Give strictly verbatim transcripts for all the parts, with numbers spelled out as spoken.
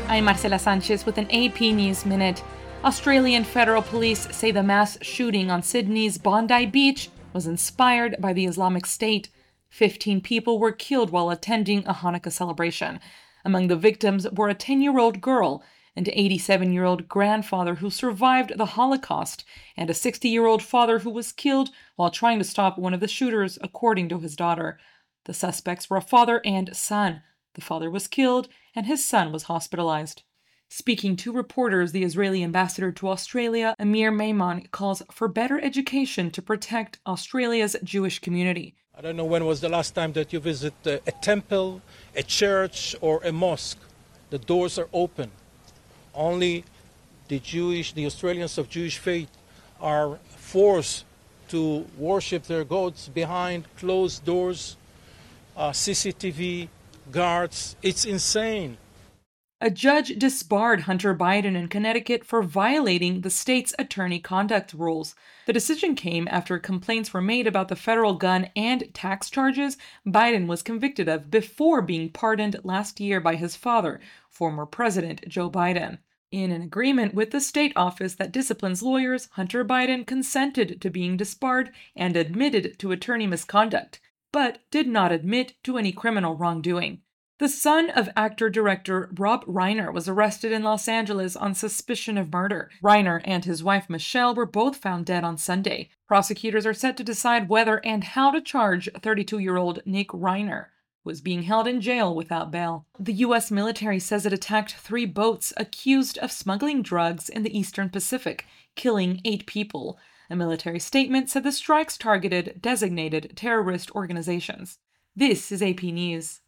I'm Marcela Sanchez with an A P News Minute. Australian federal police say the mass shooting on Sydney's Bondi Beach was inspired by the Islamic State. Fifteen people were killed while attending a Hanukkah celebration. Among the victims were a ten-year-old girl, an eighty-seven-year-old grandfather who survived the Holocaust, and a sixty-year-old father who was killed while trying to stop one of the shooters, according to his daughter. The suspects were a father and son. The father was killed, and his son was hospitalized. Speaking to reporters, the Israeli ambassador to Australia, Amir Maimon, calls for better education to protect Australia's Jewish community. I don't know when was the last time that you visit a, a temple, a church, or a mosque. The doors are open. Only the Jewish, the Australians of Jewish faith are forced to worship their gods behind closed doors, uh, C C T V, guards. It's insane. A judge disbarred Hunter Biden in Connecticut for violating the state's attorney conduct rules. The decision came after complaints were made about the federal gun and tax charges Biden was convicted of before being pardoned last year by his father, former President Joe Biden. In an agreement with the state office that disciplines lawyers, Hunter Biden consented to being disbarred and admitted to attorney misconduct, but did not admit to any criminal wrongdoing. The son of actor-director Rob Reiner was arrested in Los Angeles on suspicion of murder. Reiner and his wife Michelle were both found dead on Sunday. Prosecutors are set to decide whether and how to charge thirty-two-year-old Nick Reiner, who is being held in jail without bail. The U S military says it attacked three boats accused of smuggling drugs in the Eastern Pacific, killing eight people. A military statement said the strikes targeted designated terrorist organizations. This is A P News.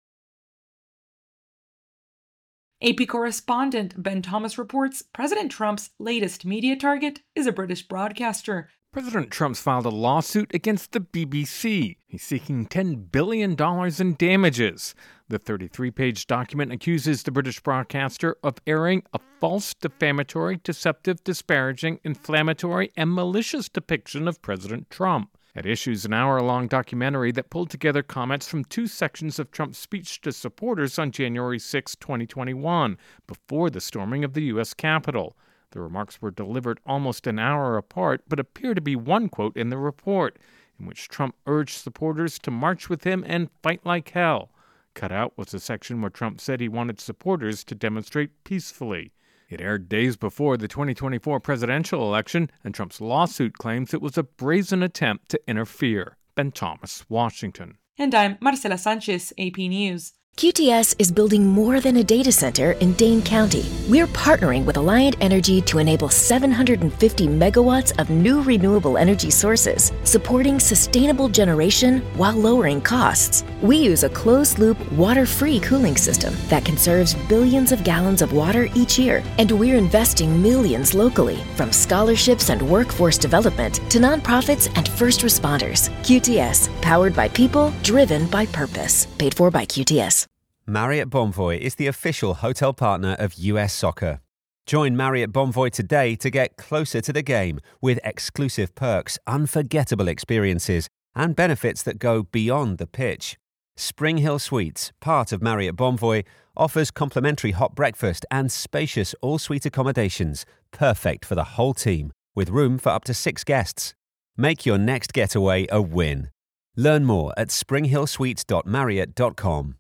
A P correspondent Ben Thomas reports President Trump's latest media target is a British broadcaster. President Trump's filed a lawsuit against the B B C. He's seeking ten billion dollars in damages. The thirty-three page document accuses the British broadcaster of airing a false, defamatory, deceptive, disparaging, inflammatory, and malicious depiction of President Trump. At issue is an hour-long documentary that pulled together comments from two sections of Trump's speech to supporters on January sixth, twenty twenty-one, before the storming of the U S Capitol. The remarks were delivered almost an hour apart, but appear to be one quote in the report, in which Trump urged supporters to march with him and fight like hell. Cut out was a section where Trump said he wanted supporters to demonstrate peacefully. It aired days before the twenty twenty-four presidential election, and Trump's lawsuit claims it was a brazen attempt to interfere. Ben Thomas, Washington. And I'm Marcela Sanchez, A P News. Q T S is building more than a data center in Dane County. We're partnering with Alliant Energy to enable seven hundred fifty megawatts of new renewable energy sources, supporting sustainable generation while lowering costs. We use a closed-loop, water-free cooling system that conserves billions of gallons of water each year, and we're investing millions locally, from scholarships and workforce development to nonprofits and first responders. Q T S, powered by people, driven by purpose. Paid for by Q T S. Marriott Bonvoy is the official hotel partner of U S Soccer. Join Marriott Bonvoy today to get closer to the game with exclusive perks, unforgettable experiences, and benefits that go beyond the pitch. Spring Hill Suites, part of Marriott Bonvoy, offers complimentary hot breakfast and spacious all-suite accommodations, perfect for the whole team, with room for up to six guests. Make your next getaway a win. Learn more at spring hill suites dot marriott dot com.